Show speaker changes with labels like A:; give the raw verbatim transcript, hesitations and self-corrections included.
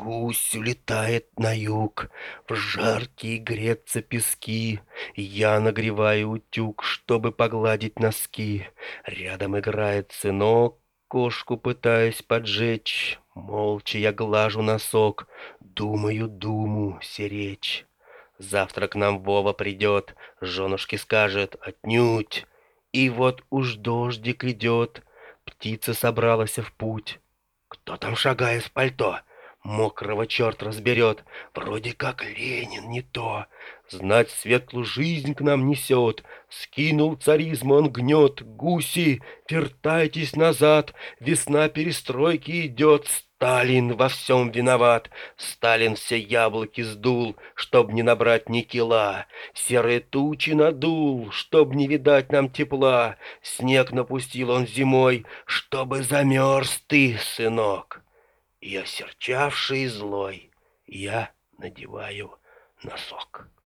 A: Гусь улетает на юг, в жаркие греться пески. Я нагреваю утюг, чтобы погладить носки. Рядом играет сынок, кошку пытаюсь поджечь. Молча я глажу носок, думаю думу серечь. Завтра к нам Вова придет, женушке скажет отнюдь. И вот уж дождик идет, птица собралась в путь. Кто там шагает в пальто? Мокрого черт разберет. Вроде как Ленин, не то. Знать, светлую жизнь к нам несет. Скинул царизм он гнет. Гуси, вертайтесь назад. Весна перестройки идет. Сталин во всем виноват. Сталин все яблоки сдул, чтоб не набрать ни кила. Серые тучи надул, чтоб не видать нам тепла. Снег напустил он зимой, чтобы замерз ты, сынок. И осерчавший и злой я надеваю носок.